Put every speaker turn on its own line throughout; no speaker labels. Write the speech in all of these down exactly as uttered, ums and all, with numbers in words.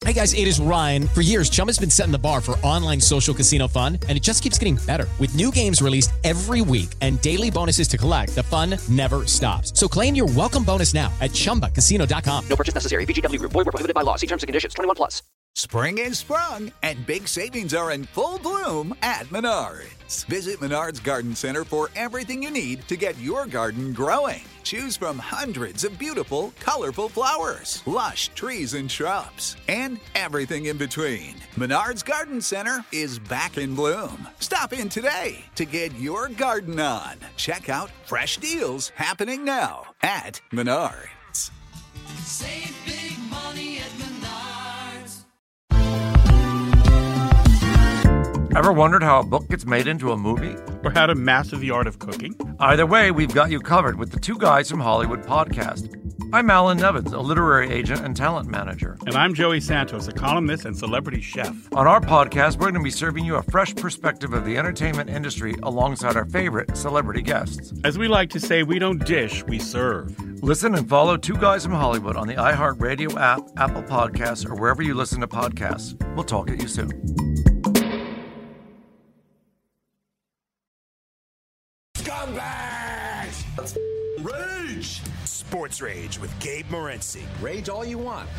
Hey guys, it is Ryan. For years, Chumba's been setting the bar for online social casino fun, and it just keeps getting better. With new games released every week and daily bonuses to collect, the fun never stops. So claim your welcome bonus now at chumba casino dot com.
No purchase necessary. V G W Group. Void where prohibited by law. See terms and conditions. twenty-one plus.
Spring is sprung, and big savings are in full bloom at Menards. Visit Menards Garden Center for everything you need to get your garden growing. Choose from hundreds of beautiful, colorful flowers, lush trees and shrubs, and everything in between. Menards Garden Center is back in bloom. Stop in today to get your garden on. Check out fresh deals happening now at Menards.
Save big money at Menards.
Ever wondered how a book gets made into a movie?
Or how to master the art of cooking?
Either way, we've got you covered with the Two Guys from Hollywood podcast. I'm Alan Nevins, a literary agent and talent manager.
And I'm Joey Santos, a columnist and celebrity chef.
On our podcast, we're going to be serving you a fresh perspective of the entertainment industry alongside our favorite celebrity guests.
As we like to say, we don't dish, we serve.
Listen and follow Two Guys from Hollywood on the iHeartRadio app, Apple Podcasts, or wherever you listen to podcasts. We'll talk at you soon.
Scumbags! Let's rage!
Sports Rage with Gabe Morency.
Rage all you want.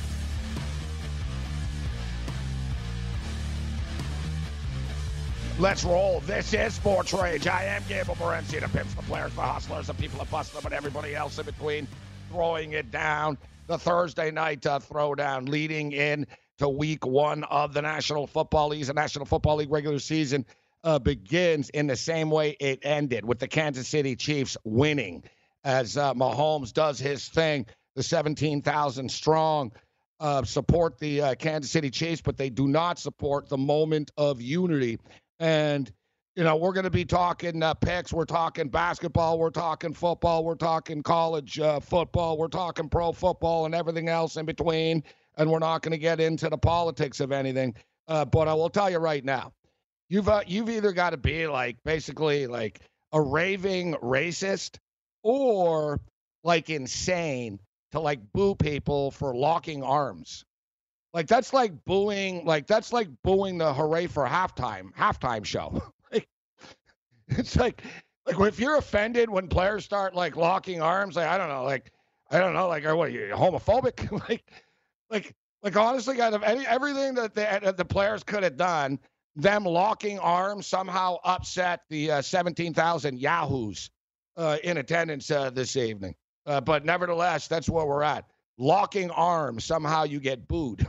Let's roll. This is Sports Rage. I am Gabe Morency, the pimps, the players, the hustlers, the people that bust them, and everybody else in between, throwing it down. The Thursday night uh, throwdown leading in to week one of the National Football League. The National Football League regular season Uh, begins in the same way it ended, with the Kansas City Chiefs winning as uh, Mahomes does his thing. The seventeen thousand strong uh, support the uh, Kansas City Chiefs, but they do not support the moment of unity. And, you know, we're going to be talking uh, picks. We're talking basketball. We're talking football. We're talking college uh, football. We're talking pro football and everything else in between. And we're not going to get into the politics of anything. Uh, but I will tell you right now, You've uh, you've either got to be like basically like a raving racist or like insane to like boo people for locking arms. Like that's like booing like that's like booing the hooray for halftime halftime show. Like, it's like like if you're offended when players start like locking arms, like I don't know, like I don't know, like are what are you homophobic? like like like honestly, out of any everything that the the players could have done, them locking arms somehow upset the uh, seventeen thousand yahoos uh, in attendance uh, this evening. Uh, but nevertheless, that's where we're at. Locking arms, somehow you get booed.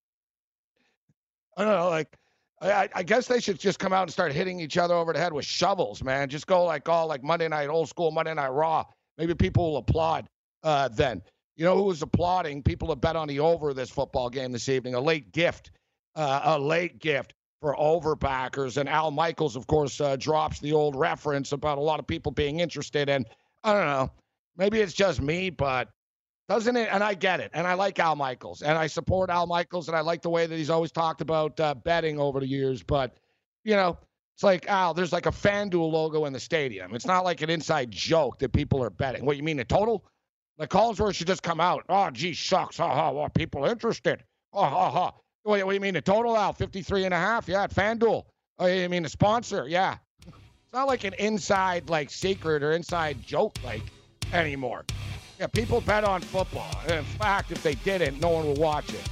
I don't know, like, I, I guess they should just come out and start hitting each other over the head with shovels, man. Just go like all like Monday Night, old school Monday Night Raw. Maybe people will applaud uh, then. You know who was applauding? People that bet on the over this football game this evening. A late gift. Uh, a late gift for overbackers. And Al Michaels, of course, uh, drops the old reference about a lot of people being interested. And I don't know, maybe it's just me, but doesn't it? And I get it. And I like Al Michaels. And I support Al Michaels. And I like the way that he's always talked about uh, betting over the years. But, you know, it's like, Al, there's like a FanDuel logo in the stadium. It's not like an inside joke that people are betting. What, you mean the total? Like Collinsworth should just come out. Oh, gee, shucks. Ha, ha, well, people interested. Ha, ha, ha. What, what do you mean, the total out? fifty-three and a half? Yeah, at FanDuel. Oh, you mean the sponsor? Yeah. It's not like an inside, like, secret or inside joke, like, anymore. Yeah, people bet on football. In fact, if they didn't, no one would watch it.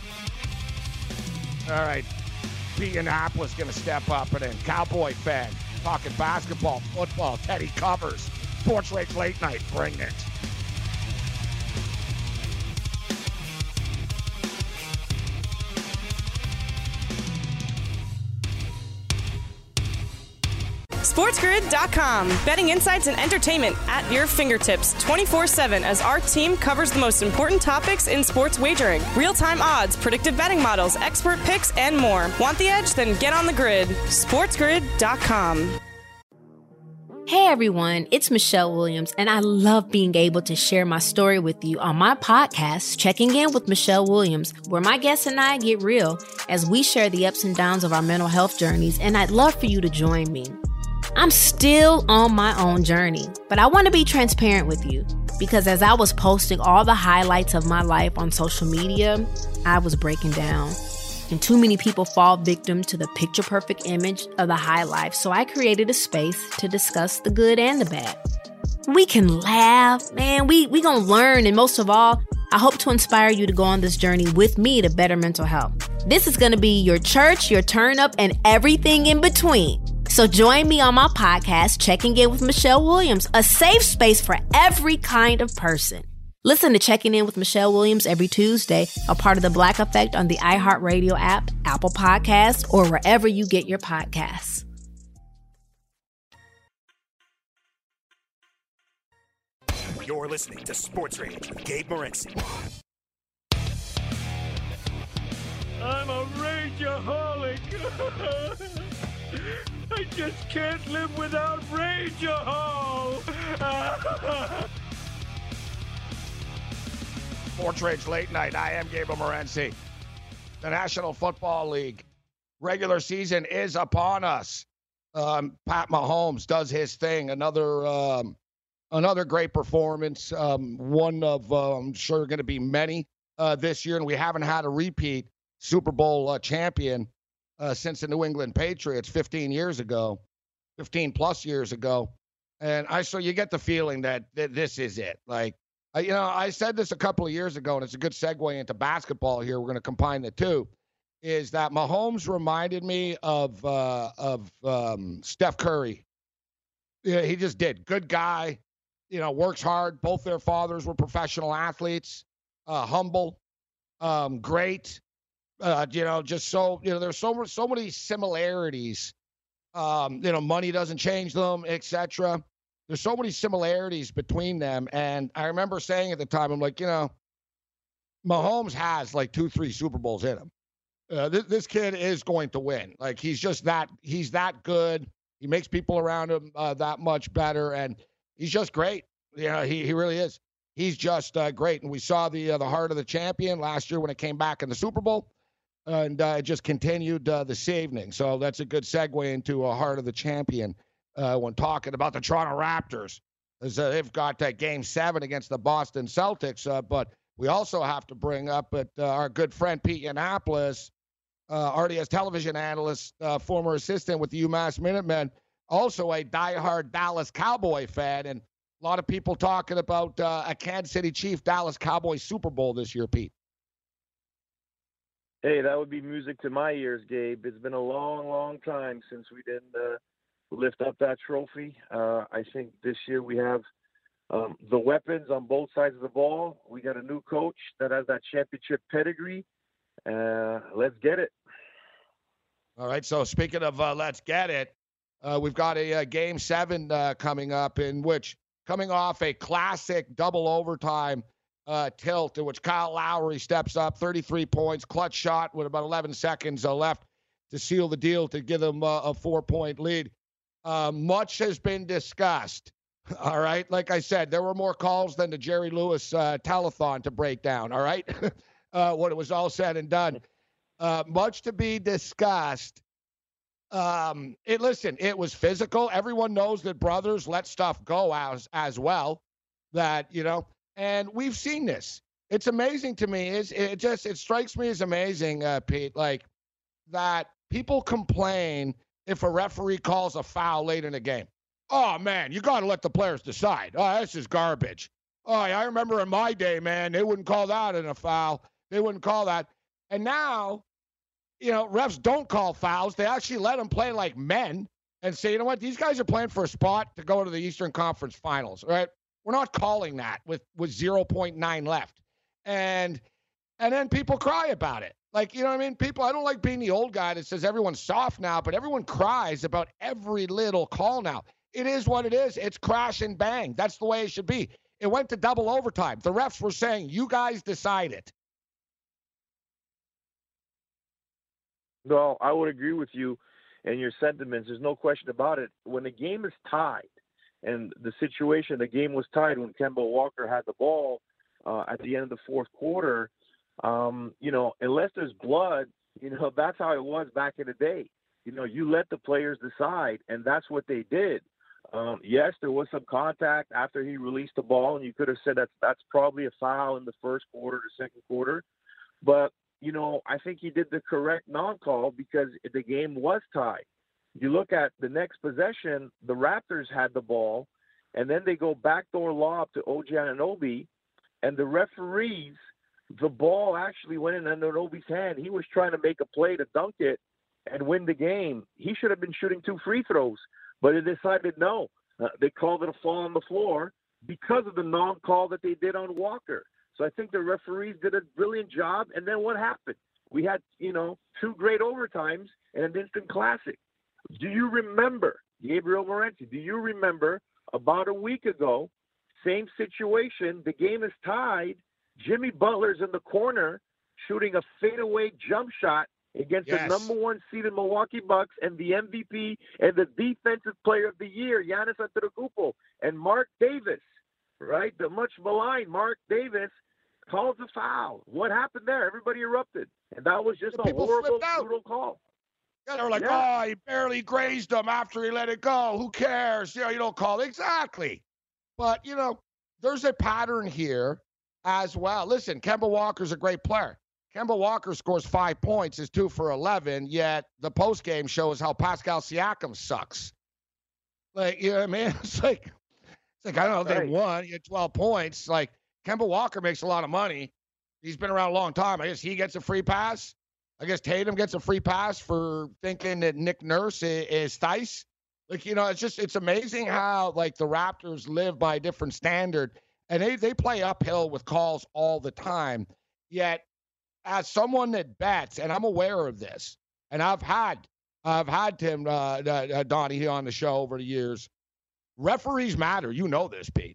All right. Indianapolis going to step up, and then Cowboy fan talking basketball, football. Teddy Covers. Sports Rage Late Night. Bring it.
SportsGrid dot com. Betting insights and entertainment at your fingertips twenty-four seven as our team covers the most important topics in sports wagering. Real-time odds, predictive betting models, expert picks, and more. Want the edge? Then get on the grid. SportsGrid dot com.
Hey everyone, it's Michelle Williams, and I love being able to share my story with you on my podcast, Checking In with Michelle Williams, where my guests and I get real as we share the ups and downs of our mental health journeys, and I'd love for you to join me. I'm still on my own journey, but I want to be transparent with you. Because as I was posting all the highlights of my life on social media, I was breaking down. And too many people fall victim to the picture-perfect image of the high life, so I created a space to discuss the good and the bad. We can laugh, man, we we gonna learn, and most of all, I hope to inspire you to go on this journey with me to better mental health. This is gonna be your church, your turn up, and everything in between. So join me on my podcast, Checking In with Michelle Williams, a safe space for every kind of person. Listen to Checking In with Michelle Williams every Tuesday, a part of the Black Effect on the iHeartRadio app, Apple Podcasts, or wherever you get your podcasts.
You're listening to Sports Rage with Gabe Morency.
I'm a rageaholic. I just can't live without Rageahol.
Sports Rage Late Night. I am Gabe Morency. The National Football League regular season is upon us. Um, Pat Mahomes does his thing. Another um, another great performance. Um, one of, uh, I'm sure, going to be many uh, this year. And we haven't had a repeat Super Bowl uh, champion uh, since the New England Patriots fifteen years ago, fifteen plus years ago. And I so you get the feeling that, that this is it. Like, I, you know, I said this a couple of years ago, and it's a good segue into basketball here. We're going to combine the two. Is that Mahomes reminded me of uh, of um, Steph Curry. Yeah, he just did. Good guy, you know, works hard. Both their fathers were professional athletes. Uh, humble, um, great. Uh, you know, just so you know, there's so so many similarities. Um, you know, money doesn't change them, et cetera. There's so many similarities between them, and I remember saying at the time, I'm like, you know, Mahomes has like two, three Super Bowls in him. Uh, this, this kid is going to win. Like, he's just that, he's that good. He makes people around him uh, that much better, and he's just great. You know, he, he really is. He's just uh, great. And we saw the uh, the heart of the champion last year when it came back in the Super Bowl, and uh, it just continued uh, this evening. So that's a good segue into a heart of the champion uh, when talking about the Toronto Raptors. As, uh, they've got uh, game seven against the Boston Celtics, uh, but we also have to bring up at, uh, our good friend Pete Yiannopoulos, Uh, R D S television analyst, uh, former assistant with the UMass Minutemen, also a diehard Dallas Cowboy fan, and a lot of people talking about uh, a Kansas City Chief Dallas Cowboys Super Bowl this year, Pete.
Hey, that would be music to my ears, Gabe. It's been a long, long time since we didn't uh, lift up that trophy. Uh, I think this year we have um, the weapons on both sides of the ball. We got a new coach that has that championship pedigree. Uh, let's get it.
All right, so speaking of uh, let's get it, uh, we've got a, a game seven uh, coming up in which, coming off a classic double overtime uh, tilt in which Kyle Lowry steps up, thirty-three points, clutch shot with about eleven seconds uh, left to seal the deal to give them uh, a four-point lead. Uh, much has been discussed, all right? Like I said, there were more calls than the Jerry Lewis uh, telethon to break down, all right? uh, when it was all said and done. Uh, much to be discussed. Um, it listen, it was physical. Everyone knows that brothers let stuff go as as well. That you know, and we've seen this. It's amazing to me. Is it just it strikes me as amazing, uh, Pete, like that people complain if a referee calls a foul late in a game. Oh man, you got to let the players decide. Oh, this is garbage. Oh, I remember in my day, man, they wouldn't call that in a foul. They wouldn't call that, and now. You know, refs don't call fouls. They actually let them play like men and say, you know what, these guys are playing for a spot to go to the Eastern Conference Finals, right? We're not calling that with, with zero point nine left. And and then people cry about it. Like, you know what I mean? People, I don't like being the old guy that says everyone's soft now, but everyone cries about every little call now. It is what it is. It's crash and bang. That's the way it should be. It went to double overtime. The refs were saying, you guys decide it.
Well, I would agree with you and your sentiments. There's no question about it. When the game is tied, and the situation, the game was tied when Kemba Walker had the ball uh, at the end of the fourth quarter, um, you know, unless there's blood, you know, that's how it was back in the day. You know, you let the players decide, and that's what they did. Um, yes, there was some contact after he released the ball, and you could have said that's that's probably a foul in the first quarter or second quarter. But, you know, I think he did the correct non-call because the game was tied. You look at the next possession, the Raptors had the ball, and then they go backdoor lob to O G Anunoby, and the referees, the ball actually went in Anunoby's hand. He was trying to make a play to dunk it and win the game. He should have been shooting two free throws, but he decided no. Uh, they called it a fall on the floor because of the non-call that they did on Walker. So I think the referees did a brilliant job. And then what happened? We had, you know, two great overtimes and an instant classic. Do you remember, Gabriel Morency, do you remember about a week ago, same situation, the game is tied, Jimmy Butler's in the corner shooting a fadeaway jump shot against yes. the number one seeded Milwaukee Bucks and the M V P and the defensive player of the year, Giannis Antetokounmpo, and Mark Davis, right? The much maligned Mark Davis calls a foul. What happened there? Everybody erupted. And that was just
the
a horrible, brutal call.
Yeah, they were like, yeah. oh, he barely grazed him after he let it go. Who cares? You know, you don't call it. Exactly. But, you know, there's a pattern here as well. Listen, Kemba Walker's a great player. Kemba Walker scores five points, is two for eleven, yet the postgame shows how Pascal Siakam sucks. Like, you know what I mean? It's like, it's like I don't know if right. they won. He had twelve points. Like, Kemba Walker makes a lot of money. He's been around a long time. I guess he gets a free pass. I guess Tatum gets a free pass for thinking that Nick Nurse is, is Theis. Like, you know, it's just, it's amazing how, like, the Raptors live by a different standard. And they, they play uphill with calls all the time. Yet, as someone that bets, and I'm aware of this, and I've had, I've had Tim, uh, uh, Donnie here on the show over the years, referees matter. You know this, Pete.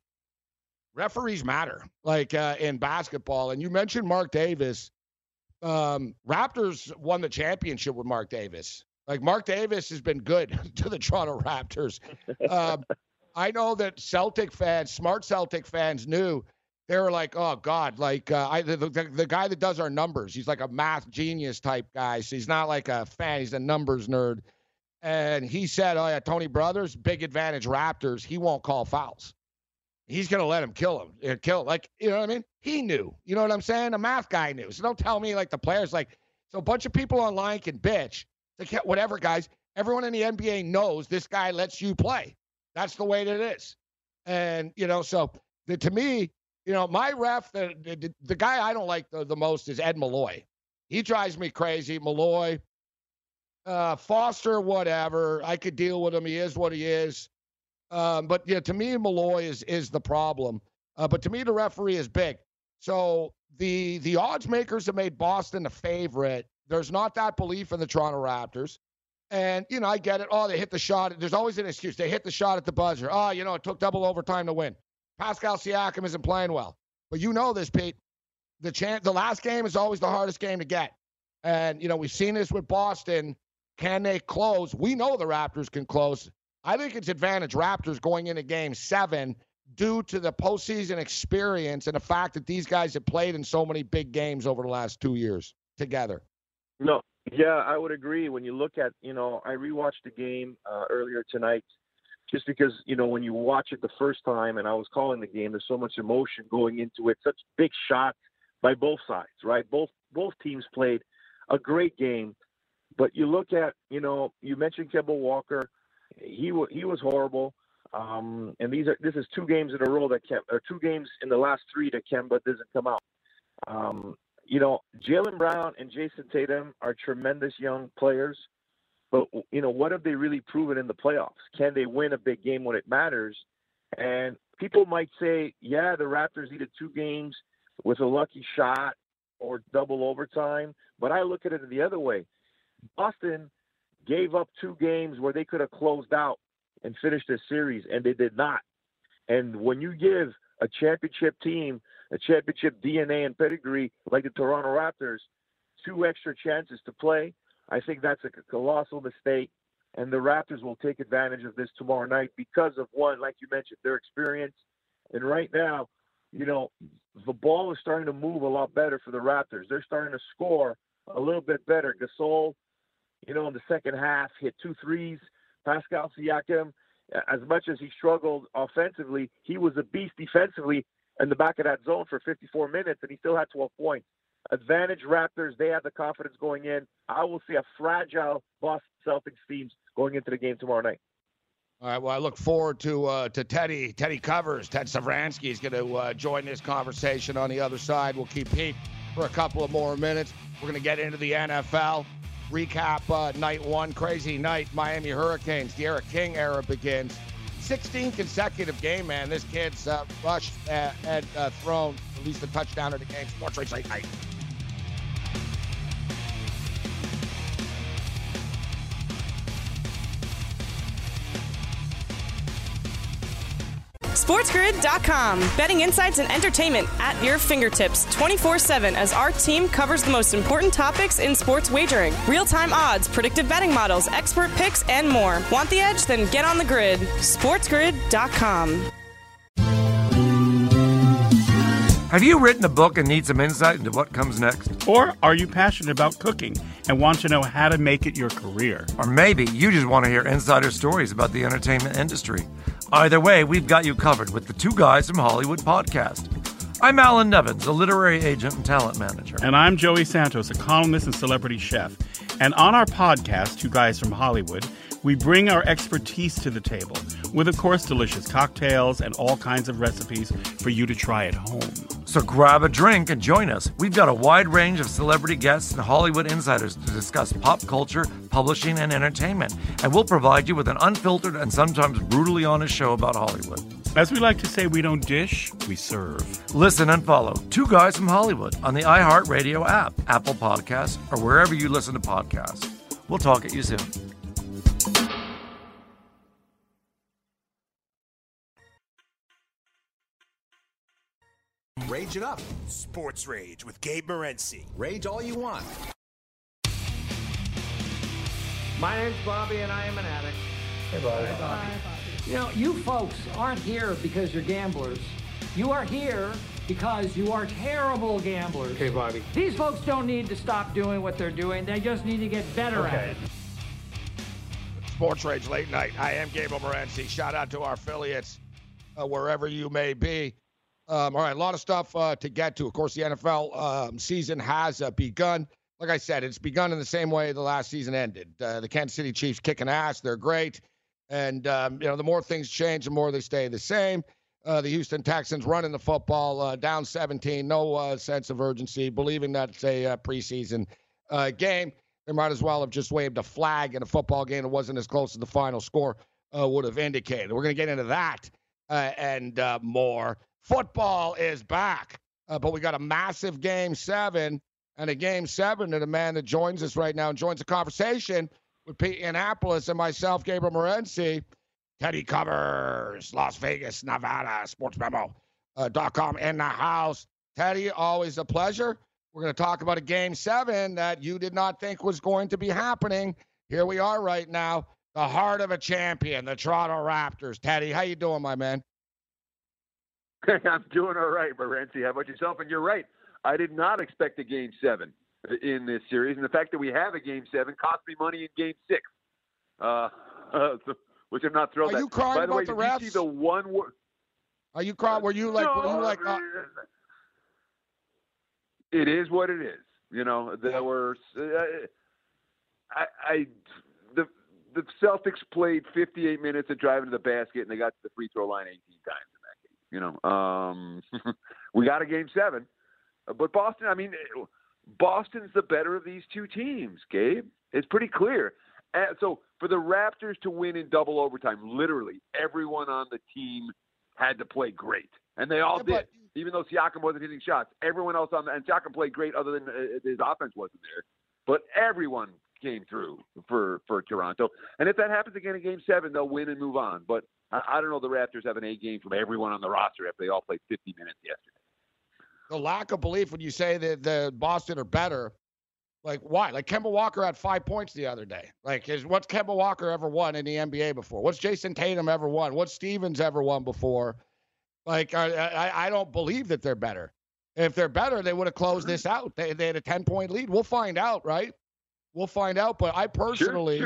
Referees matter, like uh, in basketball. And you mentioned Mark Davis. Um, Raptors won the championship with Mark Davis. Like, Mark Davis has been good to the Toronto Raptors. Um, I know that Celtic fans, smart Celtic fans knew. They were like, oh, God, like uh, I, the, the, the guy that does our numbers, he's like a math genius type guy. So he's not like a fan. He's a numbers nerd. And he said, oh, yeah, Tony Brothers, big advantage Raptors. He won't call fouls. He's going to let him kill him. Kill Like, you know what I mean? He knew. You know what I'm saying? A math guy knew. So don't tell me, like, the players, like, so a bunch of people online can bitch. They can't, whatever, guys. Everyone in the N B A knows this guy lets you play. That's the way that it is. And, you know, so the, to me, you know, my ref, the, the, the guy I don't like the, the most is Ed Malloy. He drives me crazy. Malloy, uh, Foster, whatever. I could deal with him. He is what he is. Um, but, yeah, to me, Malloy is is the problem. Uh, but to me, the referee is big. So the the odds makers have made Boston a favorite. There's not that belief in the Toronto Raptors. And, you know, I get it. Oh, they hit the shot. There's always an excuse. They hit the shot at the buzzer. Oh, you know, it took double overtime to win. Pascal Siakam isn't playing well. But you know this, Pete. The chance, the last game is always the hardest game to get. And, you know, we've seen this with Boston. Can they close? We know the Raptors can close. I think it's advantage Raptors going into game seven due to the postseason experience and the fact that these guys have played in so many big games over the last two years together.
No, yeah, I would agree. When you look at, you know, I rewatched the game uh, earlier tonight just because, you know, when you watch it the first time and I was calling the game, there's so much emotion going into it, such big shots by both sides, right? Both both teams played a great game. But you look at, you know, you mentioned Kemba Walker. He w- he was horrible. Um, and these are this is two games in a row that Kem- or two games in the last three that Kemba doesn't come out. Um, you know, Jaylen Brown and Jason Tatum are tremendous young players, but you know, what have they really proven in the playoffs? Can they win a big game when it matters? And people might say, yeah, the Raptors needed two games with a lucky shot or double overtime, but I look at it the other way. Boston gave up two games where they could have closed out and finished this series, and they did not. And when you give a championship team, a championship D N A and pedigree like the Toronto Raptors, two extra chances to play, I think that's a colossal mistake. And the Raptors will take advantage of this tomorrow night because of, one, like you mentioned, their experience. And right now, you know, the ball is starting to move a lot better for the Raptors. They're starting to score a little bit better. Gasol, you know, in the second half, hit two threes. Pascal Siakam As much as he struggled offensively, he was a beast defensively in the back of that zone for fifty-four minutes, and he still had twelve points. Advantage Raptors, they have the confidence going in. I will see a fragile Boston Celtics team going into the game tomorrow night.
All right, well, I look forward to uh, to Teddy. Teddy covers. Ted Savransky is going to uh, join this conversation on the other side. We'll keep Pete for a couple of more minutes. We're going to get into the N F L. Recap uh, night one. Crazy night. Miami Hurricanes. The Eric King era begins. sixteen consecutive game, man. This kid's uh, rushed uh, and uh, thrown at least a touchdown in the game. Sports Rage late night.
SportsGrid dot com. Betting insights and entertainment at your fingertips twenty-four seven as our team covers the most important topics in sports wagering. Real-time odds, predictive betting models, expert picks, and more. Want the edge? Then get on the grid. SportsGrid dot com.
Have you written a book and need some insight into what comes next?
Or are you passionate about cooking and want to know how to make it your career?
Or maybe you just want to hear insider stories about the entertainment industry. Either way, we've got you covered with the Two Guys from Hollywood podcast. I'm Alan Nevins, a literary agent and talent manager.
And I'm Joey Santos, a columnist and celebrity chef. And on our podcast, Two Guys from Hollywood, we bring our expertise to the table with, of course, delicious cocktails and all kinds of recipes for you to try at home.
So grab a drink and join us. We've got a wide range of celebrity guests and Hollywood insiders to discuss pop culture, publishing, and entertainment. And we'll provide you with an unfiltered and sometimes brutally honest show about Hollywood.
As we like to say, we don't dish, we serve.
Listen and follow Two Guys from Hollywood on the iHeartRadio app, Apple Podcasts, or wherever you listen to podcasts. We'll talk at you soon.
Rage it up.
Sports Rage with Gabe Morency.
Rage all you want.
My name's Bobby, and I am an addict.
Hey, Bobby.
Hi, Bobby. You know, you folks aren't here because you're gamblers. You are here because you are terrible gamblers.
Hey, Bobby.
These folks don't need to stop doing what they're doing. They just need to get better
Okay.
at it.
Sports Rage late night. I am Gabriel Morency. Shout out to our affiliates uh, wherever you may be. Um, all right, a lot of stuff uh, to get to. Of course, the N F L um, season has uh, begun. Like I said, it's begun in the same way the last season ended. Uh, the Kansas City Chiefs kicking ass. They're great. And, um, you know, the more things change, the more they stay the same. Uh, the Houston Texans running the football uh, down seventeen. No uh, sense of urgency, believing that it's a uh, preseason uh, game. They might as well have just waved a flag in a football game that wasn't as close as the final score uh, would have indicated. We're going to get into that uh, and uh, more. Football is back, uh, but we got a massive game seven and a game seven. And a man that joins us right now and joins the conversation with Pete Annapolis and myself, Gabriel Morency. Teddy covers Las Vegas, Nevada, sports memo dot com in the house. Teddy, always a pleasure. We're going to talk about a game seven that you did not think was going to be happening. Here we are right now, the heart of a champion, the Toronto Raptors. Teddy, how you doing, my man?
I'm doing all right, Morency. How about yourself? And you're right. I did not expect a game seven in this series. And the fact that we have a game seven cost me money in game six, uh, uh, so, which I'm not thrilled
Are
at.
you crying
By the
about
way,
the
did
refs?
you see the one word?
Are you crying? Were you like,
no,
were you like, uh...
it is what it is. You know, there were, uh, I, I, the, the Celtics played fifty-eight minutes of driving to the basket and they got to the free throw line eighteen times. You know, um, we got a game seven, but Boston, I mean, Boston's the better of these two teams, Gabe. It's pretty clear. And so for the Raptors to win in double overtime, literally everyone on the team had to play great. And they all yeah, did, but, even though Siakam wasn't hitting shots. Everyone else on the – and Siakam played great other than uh, his offense wasn't there. But everyone came through for, for Toronto. And if that happens again in game seven, they'll win and move on. But I don't know the Raptors have an A game from everyone on the roster if they all played fifty minutes yesterday.
The lack of belief when you say that the Boston are better, like why? Like Kemba Walker had five points the other day. Like, is what's Kemba Walker ever won in the N B A before? What's Jason Tatum ever won? What's Stevens ever won before? Like, I, I, I don't believe that they're better. If they're better, they would have closed this out. They, they had a ten-point lead. We'll find out, right? We'll find out. But I personally,
sure, sure.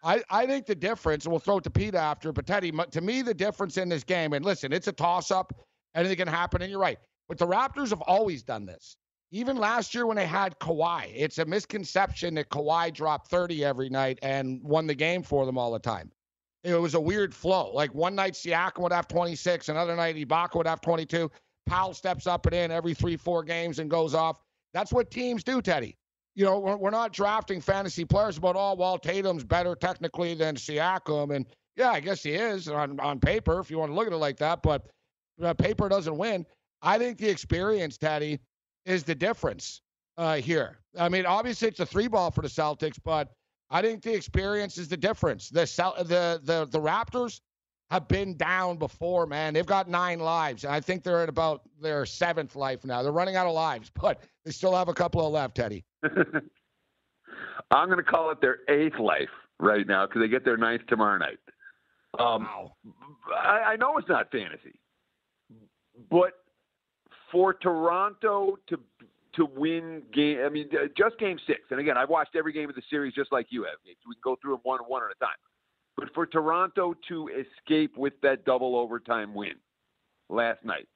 I, I think the difference, and we'll throw it to Pete after, but Teddy, to me, the difference in this game, and listen, it's a toss-up. Anything can happen, and you're right. But the Raptors have always done this. Even last year when they had Kawhi, it's a misconception that Kawhi dropped thirty every night and won the game for them all the time. It was a weird flow. Like one night Siakam would have twenty-six, another night Ibaka would have twenty-two. Powell steps up and in every three, four games and goes off. That's what teams do, Teddy. You know, we're, we're not drafting fantasy players about, oh, well, Tatum's better technically than Siakam. And, yeah, I guess he is on, on paper if you want to look at it like that. But uh, paper doesn't win. I think the experience, Teddy, is the difference uh, here. I mean, obviously it's a three ball for the Celtics, but I think the experience is the difference. The the the the Raptors have been down before, man. They've got nine lives, and I think they're at about their seventh life now. They're running out of lives, but they still have a couple of left, Teddy.
I'm going to call it their eighth life right now because they get their ninth tomorrow night. Um,
wow.
I, I know it's not fantasy, but for Toronto to to win game, I mean, just game six. And again, I've watched every game of the series just like you have. So we can go through them one one at a time. But for Toronto to escape with that double overtime win last night,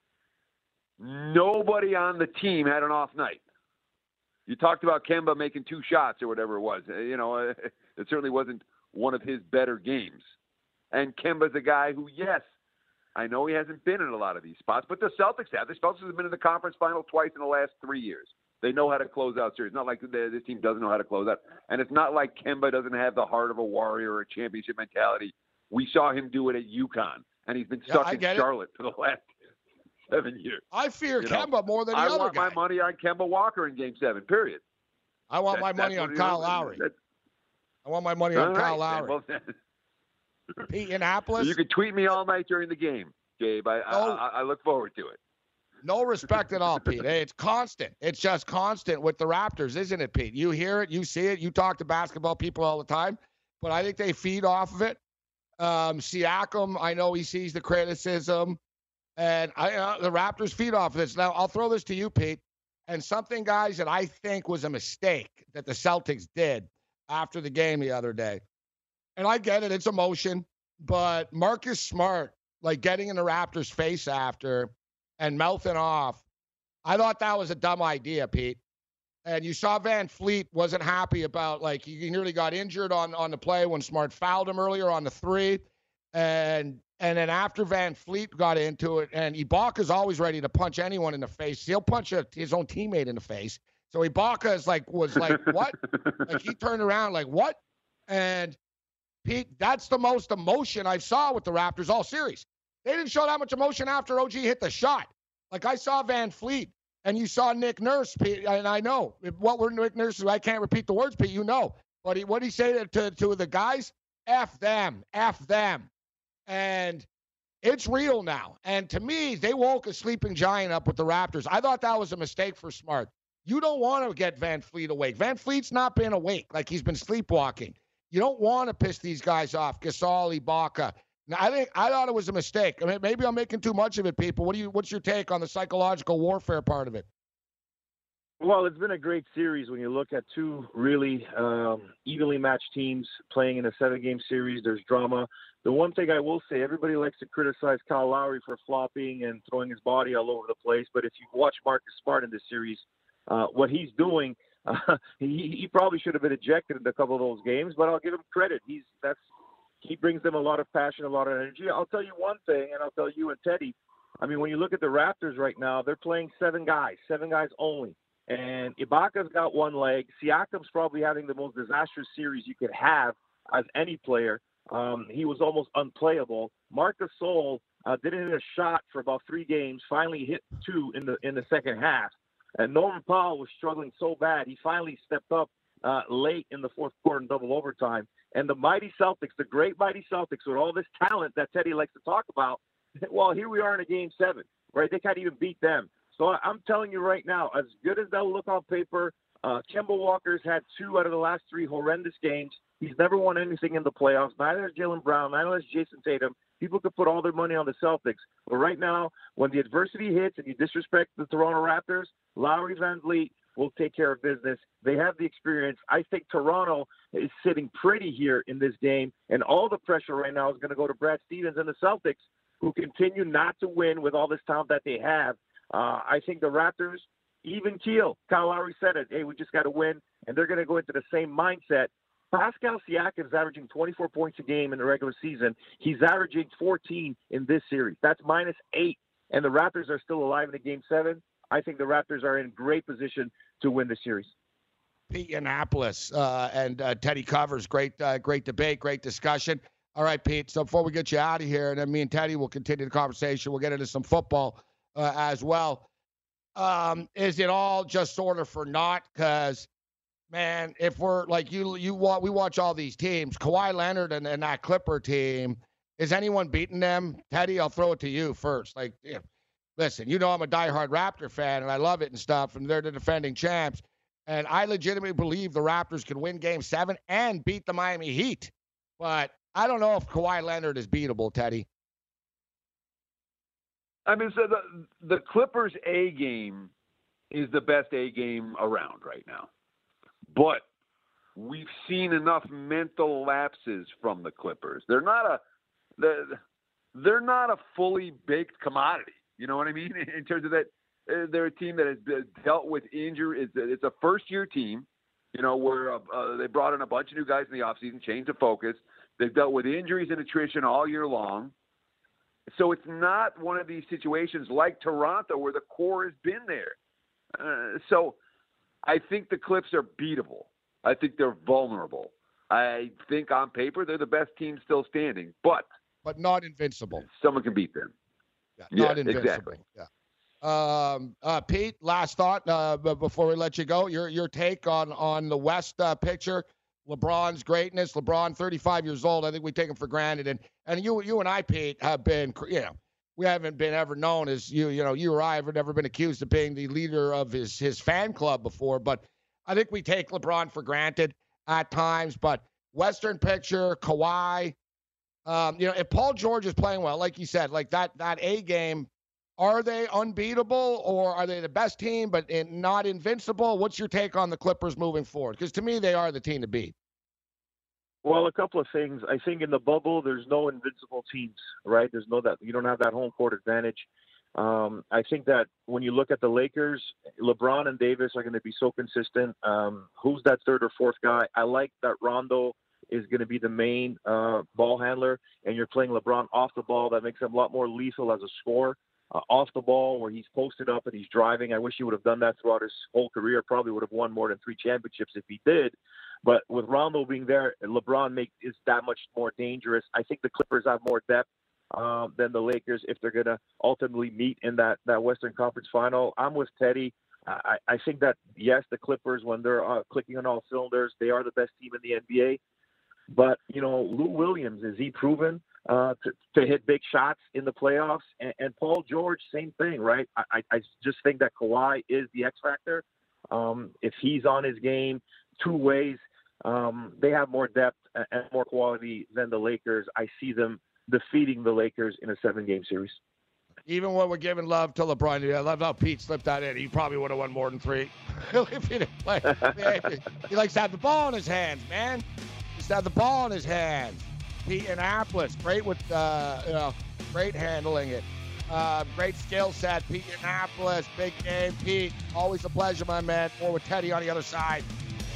nobody on the team had an off night. You talked about Kemba making two shots or whatever it was. You know, it certainly wasn't one of his better games. And Kemba's a guy who, yes, I know he hasn't been in a lot of these spots, but the Celtics have. The Celtics have been in the conference final twice in the last three years. They know how to close out series. It's not like this team doesn't know how to close out. And it's not like Kemba doesn't have the heart of a warrior or a championship mentality. We saw him do it at UConn, and he's been stuck yeah, in Charlotte it. for the last seven years.
I fear
you
Kemba
know?
more than the
I
other
want
guy.
my money on Kemba Walker in Game seven, period.
I want
that,
my money on Kyle Lowry. That, I want my money on Kyle right, Lowry. Well, Pete Annapolis.
You can tweet me all night during the game, Gabe. I, no, I, I look forward to it.
No respect at all, Pete. It's constant. It's just constant with the Raptors, isn't it, Pete? You hear it, you see it. You talk to basketball people all the time, but I think they feed off of it. Um, Siakam, I know he sees the criticism, and I, uh, the Raptors feed off of this. Now, I'll throw this to you, Pete, and something, guys, that I think was a mistake that the Celtics did after the game the other day. And I get it, it's emotion, but Marcus Smart, like getting in the Raptors' face after and mouthing off, I thought that was a dumb idea, Pete. And you saw Van Fleet wasn't happy about, like, he nearly got injured on, on the play when Smart fouled him earlier on the three. And and then after Van Fleet got into it, and Ibaka's always ready to punch anyone in the face. He'll punch a, his own teammate in the face. So Ibaka is like, was like, what? Like, he turned around like, what? And Pete, that's the most emotion I saw with the Raptors all series. They didn't show that much emotion after O G hit the shot. Like, I saw Van Fleet, and you saw Nick Nurse, Pete, and I know what were Nick Nurse. I can't repeat the words, Pete, you know. But he, what did he say to, to, to the guys? F them, F them. And it's real now. And to me, they woke a sleeping giant up with the Raptors. I thought that was a mistake for Smart. You don't want to get Van Fleet awake. Van Fleet's not been awake. Like, he's been sleepwalking. You don't want to piss these guys off, Gasol, Ibaka. Now, I think I thought it was a mistake. I mean, maybe I'm making too much of it, people. What do you? What's your take on the psychological warfare part of it?
Well, it's been a great series when you look at two really um, evenly matched teams playing in a seven-game series. There's drama. The one thing I will say, everybody likes to criticize Kyle Lowry for flopping and throwing his body all over the place. But if you watch Marcus Smart in this series, uh, what he's doing, uh, he, he probably should have been ejected in a couple of those games. But I'll give him credit. He's that's he brings them a lot of passion, a lot of energy. I'll tell you one thing, and I'll tell you and Teddy. I mean, when you look at the Raptors right now, they're playing seven guys, seven guys only. And Ibaka's got one leg. Siakam's probably having the most disastrous series you could have as any player. Um, he was almost unplayable. Marc Gasol uh, didn't hit a shot for about three games. Finally hit two in the in the second half. And Norman Powell was struggling so bad. He finally stepped up uh, late in the fourth quarter in double overtime. And the mighty Celtics, the great mighty Celtics, with all this talent that Teddy likes to talk about, well, here we are in a game seven, right? They can't even beat them. So I'm telling you right now, as good as they'll look on paper, uh, Kemba Walker's had two out of the last three horrendous games. He's never won anything in the playoffs. Neither has Jaylen Brown. Neither has Jason Tatum. People could put all their money on the Celtics. But right now, when the adversity hits and you disrespect the Toronto Raptors, Lowry, Van Vliet, will take care of business. They have the experience. I think Toronto is sitting pretty here in this game, and all the pressure right now is going to go to Brad Stevens and the Celtics, who continue not to win with all this talent that they have. Uh, I think the Raptors, even keel. Kyle Lowry said it. Hey, we just got to win, and they're going to go into the same mindset. Pascal Siakam is averaging twenty-four points a game in the regular season. He's averaging fourteen in this series. That's minus eight, and the Raptors are still alive in the game seven. I think the Raptors are in great position to win the series.
Pete Annapolis uh, and uh, Teddy Covers. Great, uh, great debate, great discussion. All right, Pete. So before we get you out of here, and then me and Teddy will continue the conversation. We'll get into some football uh, as well. Um, is it all just sort of for naught? Because, man, if we're like you, you want we watch all these teams. Kawhi Leonard and, and that Clipper team. Is anyone beating them? Teddy, I'll throw it to you first. Like, yeah, listen, you know I'm a diehard Raptor fan and I love it and stuff, and they're the defending champs. And I legitimately believe the Raptors can win Game Seven and beat the Miami Heat. But I don't know if Kawhi Leonard is beatable, Teddy.
I mean, so the the Clippers' A game is the best A game around right now. But we've seen enough mental lapses from the Clippers. They're not a they're, they're not a fully baked commodity. You know what I mean? In terms of that, they're a team that has dealt with injury. It's, it's a first-year team, you know, where uh, they brought in a bunch of new guys in the offseason, changed the focus. They've dealt with injuries and attrition all year long. So it's not one of these situations like Toronto where the core has been there. Uh, so I think the Clips are beatable. I think they're vulnerable. I think on paper they're the best team still standing, but
but not invincible.
Someone can beat them.
Yeah, not
yeah,
invincible.
Exactly.
Yeah. Um, uh, Pete, last thought uh, before we let you go. Your your take on on the West uh, picture. LeBron's greatness. LeBron, thirty-five years old. I think we take him for granted. And and you you and I, Pete, have been, you know, we haven't been ever known as you you know you or I have never been accused of being the leader of his his fan club before. But I think we take LeBron for granted at times. But Western picture, Kawhi, um, you know, if Paul George is playing well, like you said, like that that A game. Are they unbeatable, or are they the best team but in, not invincible? What's your take on the Clippers moving forward? Because to me, they are the team to beat.
Well, a couple of things. I think in the bubble, there's no invincible teams, right? There's no that you don't have that home court advantage. Um, I think that when you look at the Lakers, LeBron and Davis are going to be so consistent. Um, who's that third or fourth guy? I like that Rondo is going to be the main uh, ball handler, and you're playing LeBron off the ball. That makes him a lot more lethal as a scorer. Uh, off the ball where he's posted up and he's driving. I wish he would have done that throughout his whole career. Probably would have won more than three championships if he did. But with Rondo being there, LeBron make, is that much more dangerous. I think the Clippers have more depth um, than the Lakers if they're going to ultimately meet in that, that Western Conference final. I'm with Teddy. I, I think that, yes, the Clippers, when they're uh, clicking on all cylinders, they are the best team in the N B A. But, you know, Lou Williams, is he proven uh, to, to hit big shots in the playoffs? And, and Paul George, same thing, right? I, I just think that Kawhi is the X factor. Um, if he's on his game two ways, um, they have more depth and more quality than the Lakers. I see them defeating the Lakers in a seven-game series.
Even when we're giving love to LeBron, I love how Pete slipped that in. He probably would have won more than three if he didn't play. He likes to have the ball in his hands, man. He likes to have the ball in his hands. Pete Annapolis, great with, uh, you know, great handling it. Uh, great skill set. Pete Annapolis, big game. Pete, always a pleasure, my man. More with Teddy on the other side.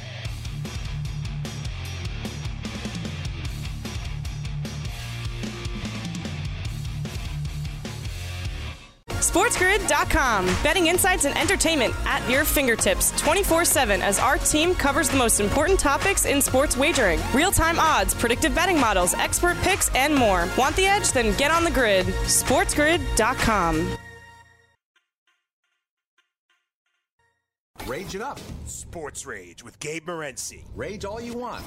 SportsGrid dot com. Betting insights and entertainment at your fingertips twenty-four seven as our team covers the most important topics in sports wagering. Real-time odds, predictive betting models, expert picks, and more. Want the edge? Then get on the grid. SportsGrid dot com.
Rage it up. Sports Rage with Gabe Morency. Rage all you want.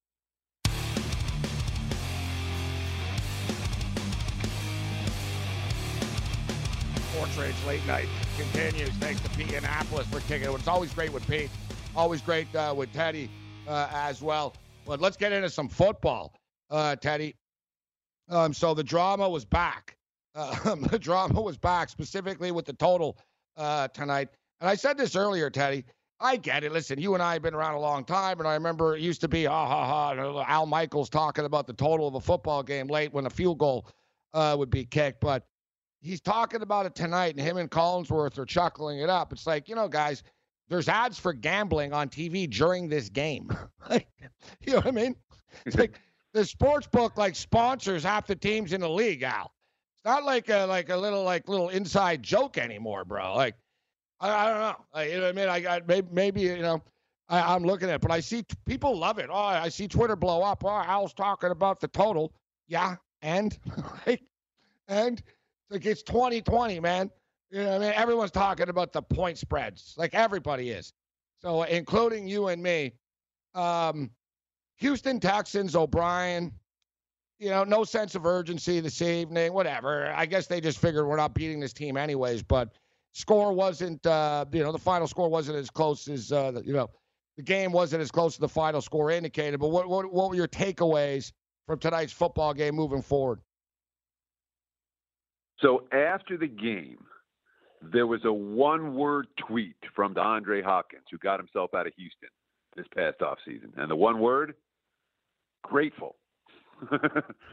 Sports Rage late night continues. Thanks to Pete Annapolis for kicking it. It's always great with Pete. Always great uh, with Teddy uh, as well. But let's get into some football, uh, Teddy. Um, so the drama was back. Uh, the drama was back, specifically with the total uh, tonight. And I said this earlier, Teddy. I get it. Listen, you and I have been around a long time, and I remember it used to be, ha, ha, ha, Al Michaels talking about the total of a football game late when a field goal uh, would be kicked. But he's talking about it tonight, and him and Collinsworth are chuckling it up. It's like, you know, guys, there's ads for gambling on T V during this game. You know what I mean? It's like the sports book, like, sponsors half the teams in the league, Al. It's not like a, like a little, like, little inside joke anymore, bro. Like, I, I don't know. I, you know what I mean? I, I maybe, maybe, you know, I, I'm looking at it, but I see t- people love it. Oh, I see Twitter blow up. Oh, Al's talking about the total. Yeah, and, like, and like it's twenty twenty, man. You know what I mean? Everyone's talking about the point spreads. Like, everybody is. So, including you and me. Um, Houston Texans, O'Brien, you know, no sense of urgency this evening, whatever. I guess they just figured we're not beating this team anyways, but score wasn't, uh, you know, the final score wasn't as close as, uh, you know, the game wasn't as close as the final score indicated. But what, what, what were your takeaways from tonight's football game moving forward?
So after the game, there was a one-word tweet from DeAndre Hopkins, who got himself out of Houston this past offseason. And the one word, grateful. That's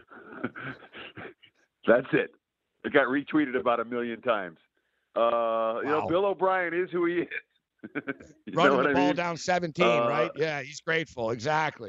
it. It got retweeted about a million times. Uh, wow. You know, Bill O'Brien is who he is.
Running the
I
ball
mean?
down seventeen, uh, right? Yeah, he's grateful. Exactly.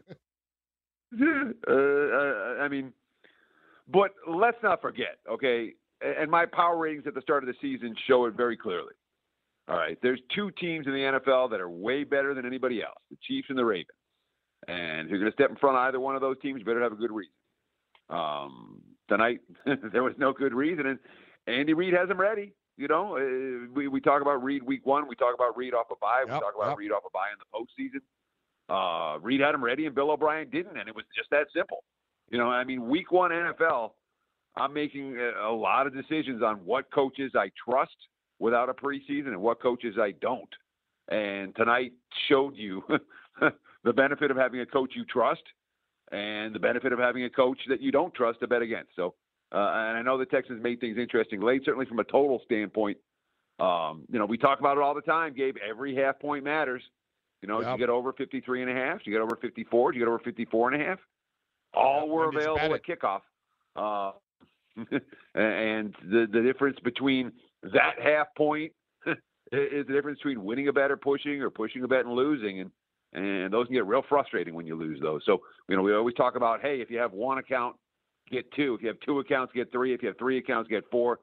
uh, I mean, but let's not forget, okay, and my power ratings at the start of the season show it very clearly. All right, there's two teams in the N F L that are way better than anybody else, the Chiefs and the Ravens. And if you're going to step in front of either one of those teams, you better have a good reason. Um, tonight, there was no good reason, and Andy Reid has them ready. You know, uh, we, we talk about Reid week one. We talk about Reid off a bye. Yep, we talk about yep. Reid off a bye in the postseason. Uh, Reid had him ready, and Bill O'Brien didn't, and it was just that simple. You know, I mean, week one N F L, I'm making a, a lot of decisions on what coaches I trust without a preseason and what coaches I don't. And tonight showed you the benefit of having a coach you trust and the benefit of having a coach that you don't trust to bet against. So, uh, and I know the Texans made things interesting late, certainly from a total standpoint. Um, you know, we talk about it all the time, Gabe. Every half point matters. You know, yep. You get over fifty-three and a half, you get over fifty-four, you get over fifty-four and a half. All yep, were available at kickoff. Uh, and the, the difference between that half point is the difference between winning a bet or pushing, or pushing a bet and losing. And, and those can get real frustrating when you lose those. So, you know, we always talk about, hey, if you have one account, get two. If you have two accounts, get three. If you have three accounts, get four.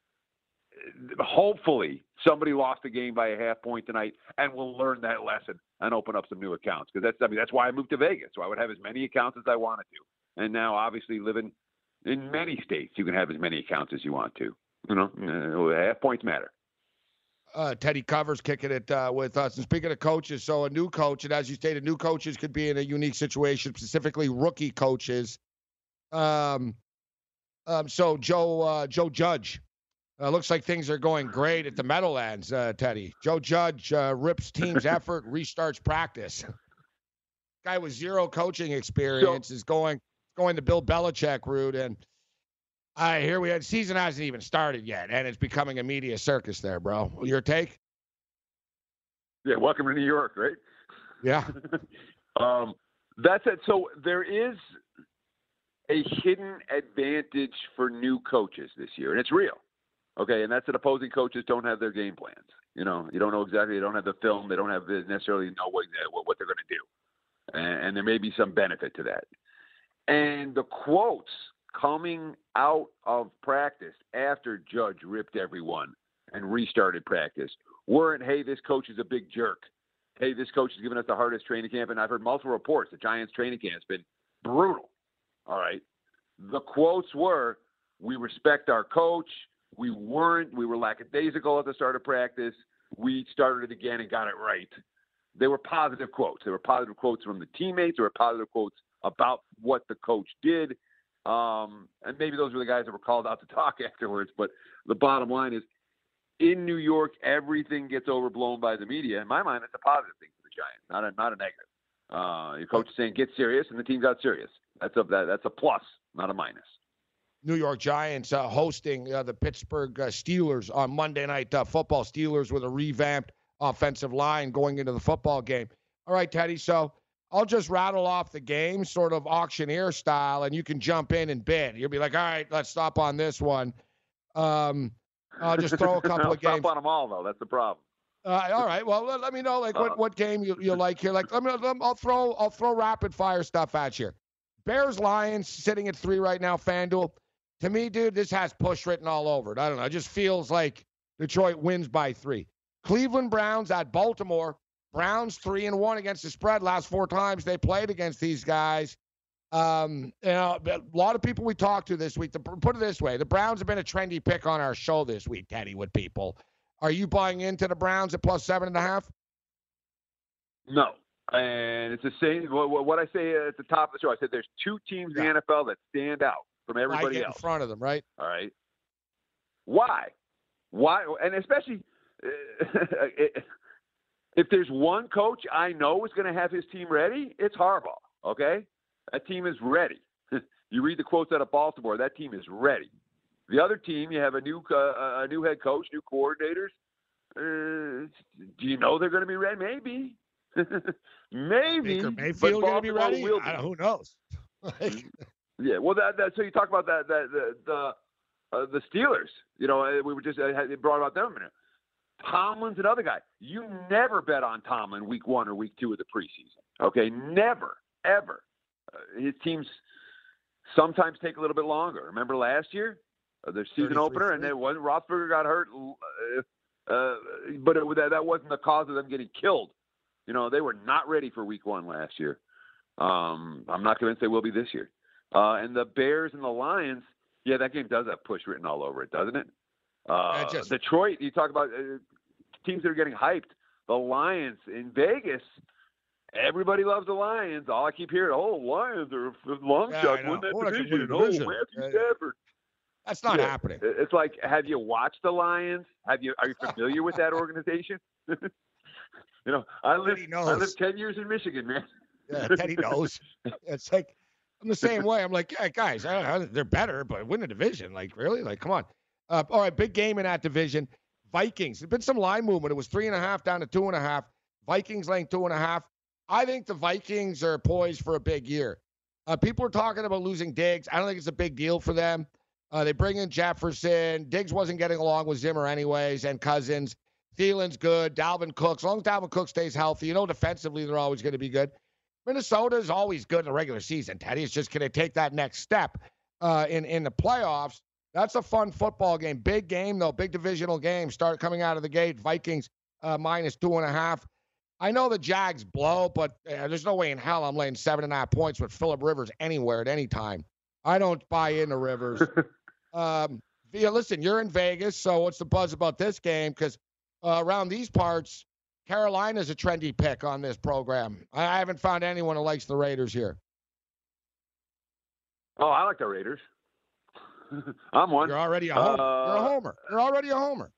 Hopefully somebody lost the game by a half point tonight and will learn that lesson and open up some new accounts. Because that's, I mean, that's why I moved to Vegas. So I would have as many accounts as I wanted to. And now, obviously, living in many states, you can have as many accounts as you want to. You know, uh, half points matter.
Uh, Teddy Covers kicking it uh, with us. And speaking of coaches, so a new coach, and as you stated, new coaches could be in a unique situation, specifically rookie coaches. Um, um, so Joe uh, Joe Judge, uh, looks like things are going great at the Meadowlands, uh, Teddy. Joe Judge uh, rips team's effort, restarts practice. Guy with zero coaching experience so, is going going the Bill Belichick route, and I hear we had season hasn't even started yet, and it's becoming a media circus there, bro. Your take?
Yeah, welcome to New York, right?
Yeah.
um, that's it. So there is a hidden advantage for new coaches this year, and it's real. Okay, and that's that opposing coaches don't have their game plans. You know, you don't know exactly. They don't have the film. They don't have they necessarily know what what they're going to do, and, and there may be some benefit to that. And the quotes coming out of practice after Judge ripped everyone and restarted practice weren't, hey, this coach is a big jerk. Hey, this coach is giving us the hardest training camp. And I've heard multiple reports. The Giants training camp has been brutal. All right. The quotes were, we respect our coach. We weren't, we were lackadaisical at the start of practice. We started it again and got it right. They were positive quotes. They were positive quotes from the teammates. They were positive quotes about what the coach did. Um, and maybe those were the guys that were called out to talk afterwards. But the bottom line is, in New York, everything gets overblown by the media. In my mind, it's a positive thing for the Giants, not a not a negative. Uh, your coach is saying get serious, and the team got serious. That's a that, that's a plus, not a minus.
New York Giants uh, hosting uh, the Pittsburgh uh, Steelers on Monday Night uh, Football. Steelers with a revamped offensive line going into the football game. All right, Teddy, so I'll just rattle off the game sort of auctioneer style, and you can jump in and bid. You'll be like, all right, let's stop on this one. Um, I'll just throw a couple
I'll
of games.
Stop on them all, though. That's the problem.
Uh, all right. Well, let, let me know like what, what game you, you like here. Like, let me. Let me I'll throw. I'll throw rapid fire stuff at you. Bears Lions sitting at three right now. FanDuel. To me, dude, this has push written all over it. I don't know. It just feels like Detroit wins by three. Cleveland Browns at Baltimore. Browns three and one against the spread. Last four times they played against these guys. Um, you know, a lot of people we talked to this week. To put it this way, the Browns have been a trendy pick on our show this week, Teddy. With people. Are you buying into the Browns at plus seven and a half?
No. And it's the same. What I say at the top of the show, I said there's two teams in the N F L that stand out from everybody
I get
else.
In front of them, right?
All right. Why? Why? And especially if there's one coach I know is going to have his team ready, it's Harbaugh. Okay? That team is ready. You read the quotes out of Baltimore, that team is ready. The other team, you have a new uh, a new head coach, new coordinators. Uh, do you know they're going to be ready? Maybe, maybe.
Baker Mayfield going to be ready?
Will be.
I don't, who knows?
Yeah, well, that, that so you talk about that that the the, uh, the Steelers. You know, we were just uh, brought about them a minute. Tomlin's another guy. You never bet on Tomlin week one or week two of the preseason. Okay, never, ever. Uh, his teams sometimes take a little bit longer. Remember last year? Uh, their season opener, and then when Roethlisberger got hurt, uh, uh, but it, that, that wasn't the cause of them getting killed. You know, they were not ready for week one last year. Um, I'm not convinced they will be this year. Uh, and the Bears and the Lions, yeah, that game does have push written all over it, doesn't it? Uh, yeah, just... Detroit, you talk about uh, teams that are getting hyped. The Lions in Vegas, everybody loves the Lions. All I keep hearing, oh, Lions are a long
yeah,
shot, win that
oh,
division.
Oh,
Matthew Stafford.
That's not
yeah.
happening.
It's like, have you watched the Lions? Have you? Are you familiar with that organization? you know, I lived, I lived ten years in Michigan, man.
Yeah, Teddy knows. It's like I'm the same way. I'm like, yeah, guys, I don't know, they're better, but win the division. Like, really? Like, come on. Uh, all right, big game in that division. Vikings. There's been some line movement. It was three and a half down to two and a half. Vikings laying two and a half. I think the Vikings are poised for a big year. Uh, people are talking about losing Diggs. I don't think it's a big deal for them. Uh, they bring in Jefferson. Diggs wasn't getting along with Zimmer anyways, and Cousins. Thielen's good. Dalvin Cook. As long as Dalvin Cook stays healthy, you know defensively they're always going to be good. Minnesota's always good in the regular season, Teddy. It's just going to take that next step uh, in, in the playoffs. That's a fun football game. Big game, though. Big divisional game. Start coming out of the gate. Vikings uh, minus two and a half. I know the Jags blow, but uh, there's no way in hell I'm laying seven and a half points with Phillip Rivers anywhere at any time. I don't buy into Rivers. um, yeah, listen, you're in Vegas, so what's the buzz about this game? Because uh, around these parts, Carolina's a trendy pick on this program. I, I haven't found anyone who likes the Raiders here.
Oh, I like the Raiders. I'm one.
You're already a homer. Uh, you're a homer. You're already a homer.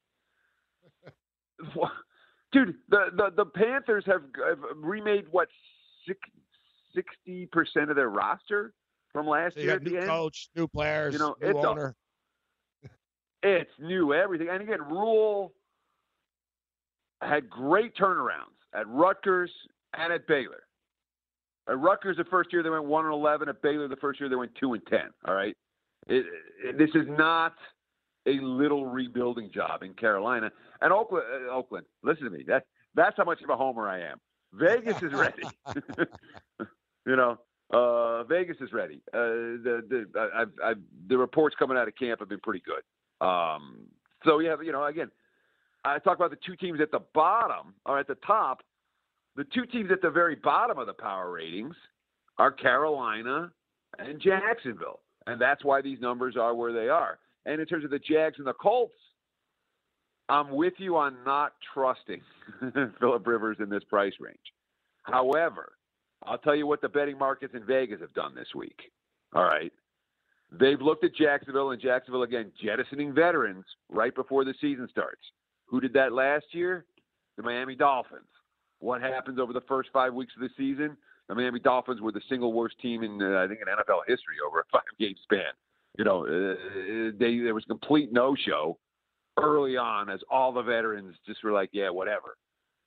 Dude, the, the, the Panthers have, have remade, what, sixty percent of their roster from last
so
year at
new
the end?
Coach, new players,
you know,
new
it's
owner.
A, it's new everything. And again, Rule had great turnarounds at Rutgers and at Baylor. At Rutgers the first year they went one and eleven. At Baylor the first year they went two and ten. All right, it, it, this is not a little rebuilding job in Carolina and Oakland. Uh, Oakland, listen to me. That that's how much of a homer I am. Vegas is ready. you know, uh, Vegas is ready. Uh, the the I've, I've, the reports coming out of camp have been pretty good. Um, so you have you know again. I talk about the two teams at the bottom or at the top. The two teams at the very bottom of the power ratings are Carolina and Jacksonville. And that's why these numbers are where they are. And in terms of the Jags and the Colts, I'm with you on not trusting Phillip Rivers in this price range. However, I'll tell you what the betting markets in Vegas have done this week. All right. They've looked at Jacksonville, and Jacksonville, again, jettisoning veterans right before the season starts. Who did that last year? The Miami Dolphins. What happens over the first five weeks of the season? The Miami Dolphins were the single worst team in, uh, I think, in N F L history over a five-game span. You know, uh, they there was a complete no-show early on as all the veterans just were like, yeah, whatever.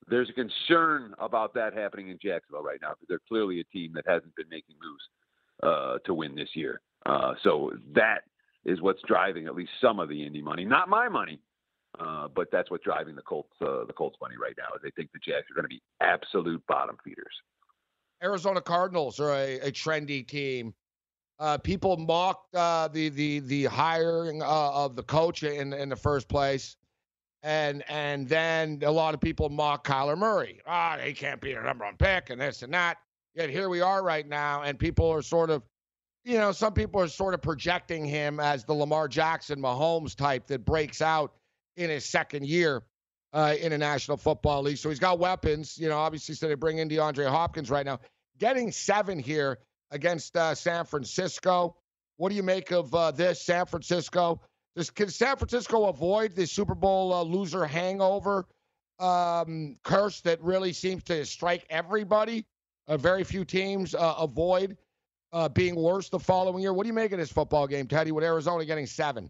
there's a concern about that happening in Jacksonville right now because they're clearly a team that hasn't been making moves uh, to win this year. Uh, so that is what's driving at least some of the Indy money. Not my money, uh, but that's what's driving the Colts uh, the Colts money right now. They think the Jags are going to be absolute bottom feeders.
Arizona Cardinals are a, a trendy team. Uh, people mocked uh, the the the hiring uh, of the coach in in the first place, and and then a lot of people mock Kyler Murray. Ah, he can't be a number one pick and this and that. Yet here we are right now, and people are sort of, you know, some people are sort of projecting him as the Lamar Jackson, Mahomes type that breaks out in his second year uh, in the National Football League. So he's got weapons. You know, obviously, so they bring in DeAndre Hopkins right now. Getting seven here against uh, San Francisco. What do you make of uh, this, San Francisco? Does, can San Francisco avoid the Super Bowl uh, loser hangover um, curse that really seems to strike everybody? Uh, very few teams uh, avoid uh, being worse the following year. What do you make of this football game, Teddy, with Arizona getting seven?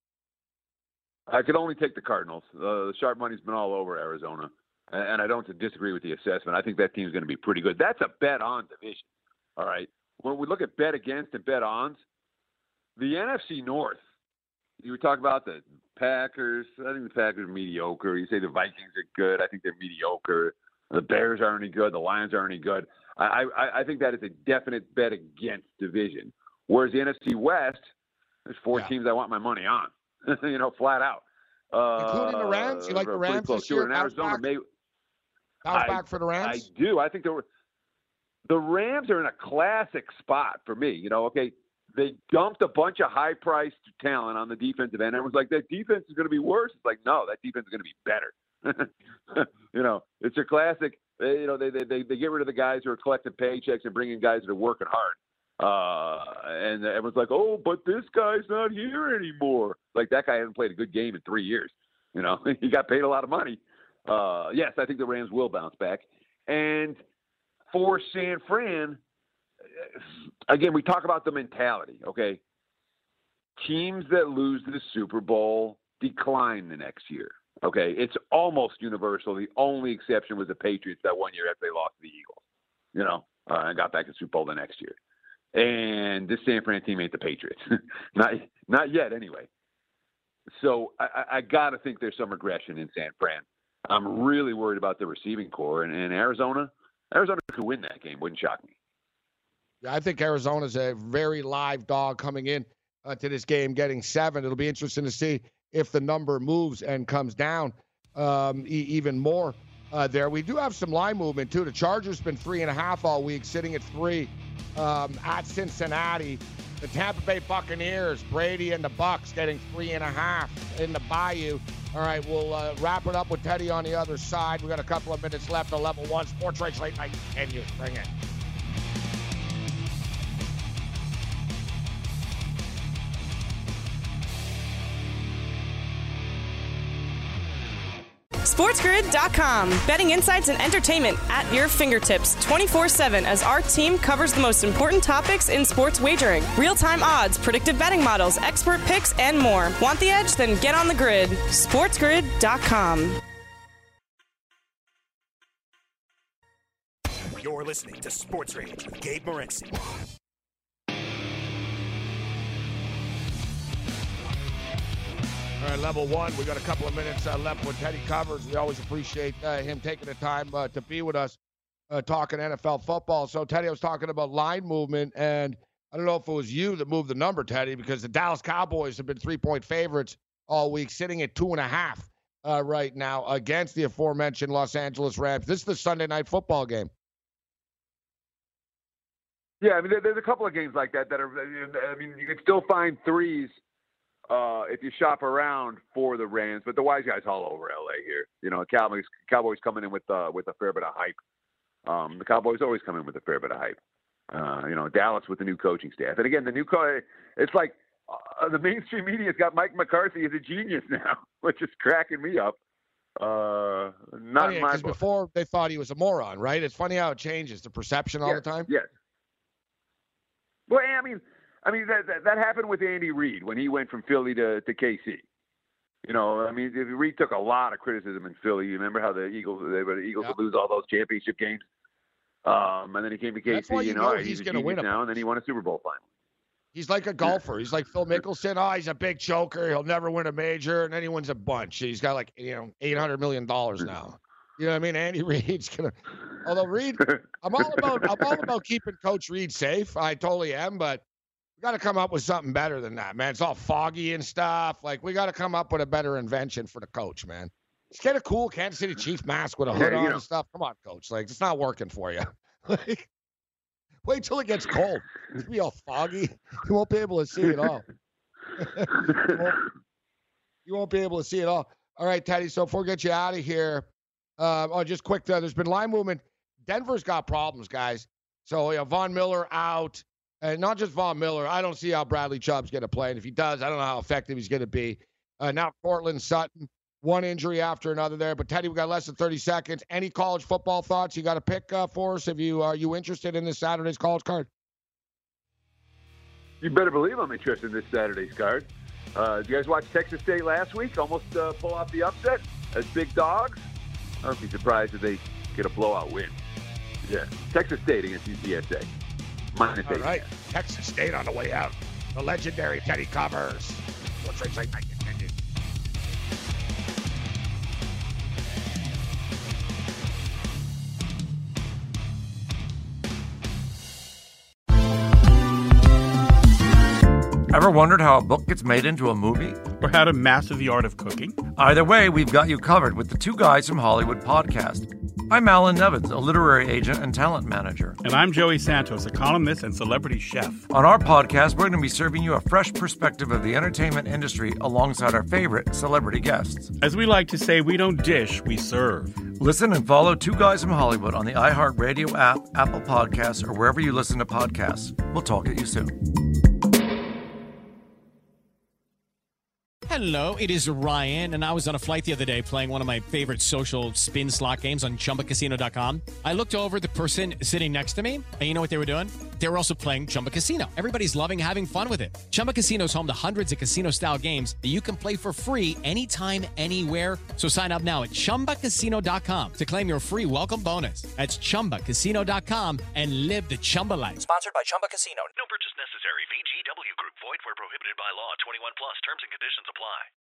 I could only take the Cardinals. Uh, the sharp money's been all over Arizona, and, and I don't disagree with the assessment. I think that team's going to be pretty good. That's a bet-on division, all right? When we look at bet against and bet ons, the N F C North, you were talking about the Packers. I think the Packers are mediocre. You say the Vikings are good. I think they're mediocre. The Bears aren't any good. The Lions aren't any good. I, I, I think that is a definite bet against division. Whereas the N F C West, there's four yeah. teams I want my money on, you know, flat out. Uh,
Including the Rams? You like the Rams this year?
In Arizona, may,
Bounce
I,
back for the Rams?
I do. I think there were. The Rams are in a classic spot for me. You know, okay, they dumped a bunch of high-priced talent on the defensive end. Everyone's like, that defense is going to be worse. It's like, no, that defense is going to be better. you know, it's your classic. They, you know, they, they they get rid of the guys who are collecting paychecks and bring in guys that are working hard. Uh, and everyone's like, oh, but this guy's not here anymore. Like, that guy hasn't played a good game in three years. You know, he got paid a lot of money. Uh, yes, I think the Rams will bounce back. And for San Fran, again, we talk about the mentality, okay? Teams that lose the Super Bowl decline the next year, okay? It's almost universal. The only exception was the Patriots that one year after they lost to the Eagles, you know, uh, and got back to the Super Bowl the next year. And this San Fran team ain't the Patriots. not, not yet, anyway. So I, I got to think there's some regression in San Fran. I'm really worried about the receiving core. And, and Arizona, Arizona could win that game. Wouldn't shock me.
Yeah, I think Arizona's a very live dog coming in uh, to this game, getting seven. It'll be interesting to see if the number moves and comes down um, e- even more uh, there. We do have some line movement, too. The Chargers been three and a half all week, sitting at three um, at Cincinnati. The Tampa Bay Buccaneers, Brady and the Bucks getting three and a half in the Bayou. All right, we'll uh, wrap it up with Teddy on the other side. We got a couple of minutes left on Level One Sports Race Late Night continues. Bring it.
SportsGrid dot com. Betting insights and entertainment at your fingertips twenty-four seven as our team covers the most important topics in sports wagering. Real-time odds, predictive betting models, expert picks, and more. Want the edge? Then get on the grid. SportsGrid dot com.
You're listening to Sports Rage with Gabe Morency.
All right, Level One, we got a couple of minutes uh, left with Teddy Covers. We always appreciate uh, him taking the time uh, to be with us uh, talking N F L football. So, Teddy, I was talking about line movement, and I don't know if it was you that moved the number, Teddy, because the Dallas Cowboys have been three-point favorites all week, sitting at two and a half uh, right now against the aforementioned Los Angeles Rams. This is the Sunday night football game.
Yeah, I mean, there, there's a couple of games like that that are, I mean, you can still find threes Uh, if you shop around for the Rams, but the wise guys all over L A here. You know, Cowboys Cowboys coming in with uh, with a fair bit of hype. Um, the Cowboys always come in with a fair bit of hype. Uh, you know, Dallas with the new coaching staff, and again, the new co- it's like uh, the mainstream media's got Mike McCarthy as a genius now, which is cracking me up. Uh, not
oh, yeah,
in my
because before they thought he was a moron, right? It's funny how it changes the perception all
yes,
the time.
Yes. Well, I mean. I mean, that, that that happened with Andy Reid when he went from Philly to, to K C. You know, I mean, Reid took a lot of criticism in Philly. You remember how the Eagles, they, the Eagles yep. would lose all those championship games, um, and then he came to K C.
You,
you
know,
know,
he's,
he's
going to win
now, and then he won a Super Bowl finally.
He's like a golfer. He's like Phil Mickelson. Oh, he's a big choker. He'll never win a major, and then he wins a bunch. He's got like you know eight hundred million dollars now. You know what I mean? Andy Reid's gonna. Although Reid, I'm all about I'm all about keeping Coach Reid safe. I totally am, but we got to come up with something better than that, man. It's all foggy and stuff. Like we got to come up with a better invention for the coach, man. Just get a cool Kansas City Chiefs mask with a hood
yeah,
on
know.
and stuff. Come on, Coach. Like it's not working for you. Like. Wait till it gets cold. It'll be all foggy. You won't be able to see it all. you, won't, you won't be able to see it all. All right, Teddy, so before we get you out of here, uh, oh, just quick, uh, there's been line movement. Denver's got problems, guys. So, you know, Von Miller out. And not just Von Miller. I don't see how Bradley Chubb's going to play. And if he does, I don't know how effective he's going to be. Uh, now, Cortland Sutton. One injury after another there. But, Teddy, we got less than thirty seconds. Any college football thoughts you got to pick uh, for us? Have you, are you interested in this Saturday's college card?
You better believe I'm interested in this Saturday's card. Uh, did you guys watch Texas State last week? Almost uh, pull off the upset as big dogs? I wouldn't be surprised if they get a blowout win. Yeah, Texas State against U C S A. Minus
All
eight.
right, Texas State on the way out. The legendary Teddy Covers. What's right side night continued.
Ever wondered how a book gets made into a movie?
Or how to master the art of cooking?
Either way, we've got you covered with the Two Guys from Hollywood podcast. I'm Alan Nevins, a literary agent and talent manager.
And I'm Joey Santos, a columnist and celebrity chef.
On our podcast, we're going to be serving you a fresh perspective of the entertainment industry alongside our favorite celebrity guests.
As we like to say, we don't dish, we serve.
Listen and follow Two Guys from Hollywood on the iHeartRadio app, Apple Podcasts, or wherever you listen to podcasts. We'll talk at you soon.
Hello, it is Ryan, and I was on a flight the other day playing one of my favorite social spin slot games on Chumba Casino dot com. I looked over at the person sitting next to me, and you know what they were doing? They were also playing Chumba Casino. Everybody's loving having fun with it. Chumba Casino is home to hundreds of casino-style games that you can play for free anytime, anywhere. So sign up now at Chumba Casino dot com to claim your free welcome bonus. That's Chumba Casino dot com and live the Chumba life.
Sponsored by Chumba Casino.
No purchase necessary. V G W Group. Void where prohibited by law. twenty-one plus. Terms and conditions apply.